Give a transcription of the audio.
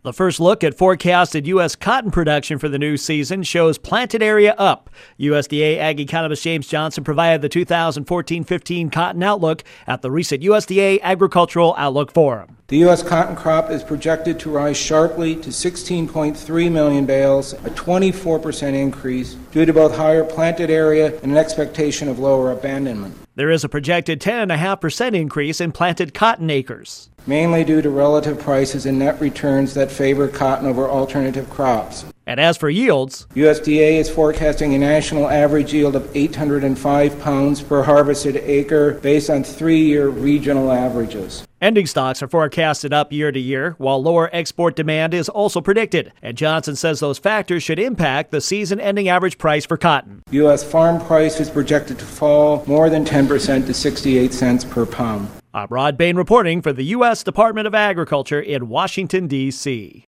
The first look at forecasted U.S. cotton production for the new season shows planted area up. USDA Ag economist James Johnson provided the 2014-15 cotton outlook at the recent USDA Agricultural Outlook Forum. The U.S. cotton crop is projected to rise sharply to 16.3 million bales, a 24% increase due to both higher planted area and an expectation of lower abandonment. There is a projected 10.5% increase in planted cotton acres, mainly due to relative prices and net returns that favor cotton over alternative crops. And as for yields, USDA is forecasting a national average yield of 805 pounds per harvested acre based on 3-year regional averages. Ending stocks are forecasted up year to year, while lower export demand is also predicted. And Johnson says those factors should impact the season-ending average price for cotton. U.S. farm price is projected to fall more than 10% to 68 cents per pound. I'm Rod Bain reporting for the U.S. Department of Agriculture in Washington, D.C.